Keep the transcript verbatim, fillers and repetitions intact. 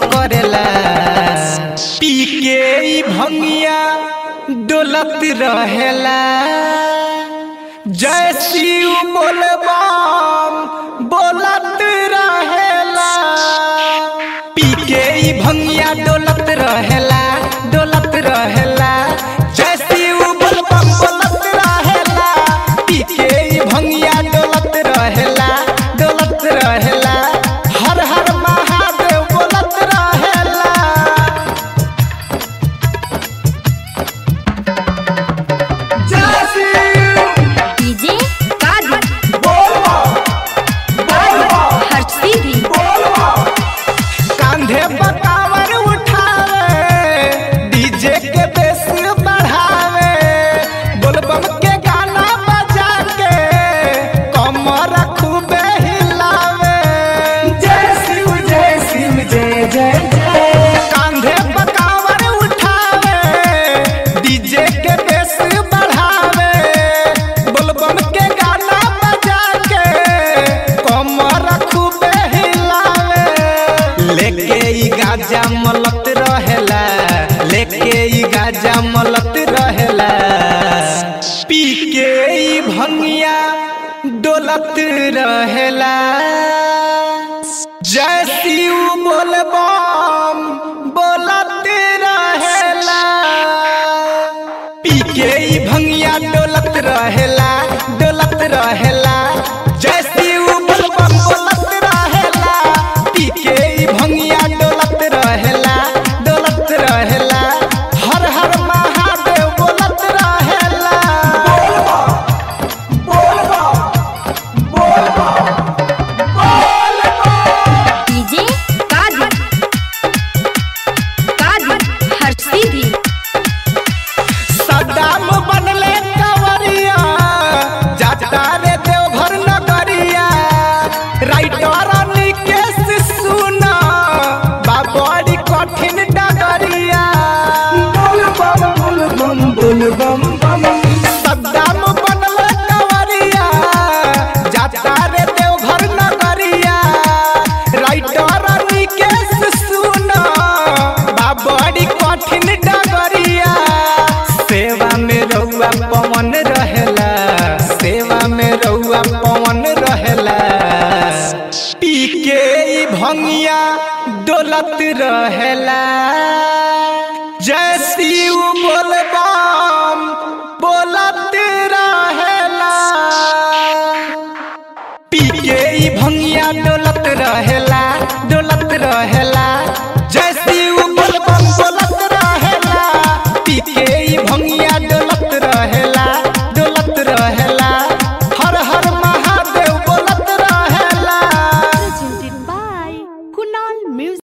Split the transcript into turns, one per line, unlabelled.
करेला। पी के ई भंगिया डोलत रहेला। जय शिव बोलबम बोलत रहेला। पी के ई भंगिया डोलत रहेला डोलत रहेला। जय शिव बोलबम बोलत रहेला। पी के ई भंगिया डोलत रहेला डोलत रहेला। हर हर महादेव बोलत रहेला। जय शिव
डीजे काजी
बोलबा बोलबा
हर सीधी
कांधे बकावर उठावे डीजे के बेस बढ़ावे। बोलबम के गाना बजा के कमर खूबे हिलावे। जय शिव जय शिव जय जय जय। कांधे बकावर उठावे डीजे के बेस बढ़ावे। बोलबम के गाना बजा के कमर खूबे हिलावे। लेके ई गाजा मलत रहेला लेके ई गाजा मलत रहेला। पी के ई भंगिया डोलत रहेला। जय शिव बोलबम बोलत रहेला। पी के ई भंगिया डोलत रहेला डोलत रहेला। जय शिव बोलबम बोलत रहेला। पी के ई भंगिया डोलत रहेला डोलत रहेला। हर हर महादेव बोलत रहेला। बोलबा बोलबा बोलबा
डीजे काजी काजी हर सीधी
सदाम बनले कंवरिया जाता रे देवघर नगरिया। राइटर निकेश सुना बाबड़ी कठिन डगरिया। बोलबम बोलबम बोलबम बम। सदाम बनले कंवरिया जाता रे देवघर नगरिया। राइटर निकेश सुना बाबड़ी कठिन डगरिया। सेवा में रउआ पवन रहेला सेवा में रउआ पवन रहेला। पी के ई भंगिया डोलत रहेला। जय शिव बोलबम बोलत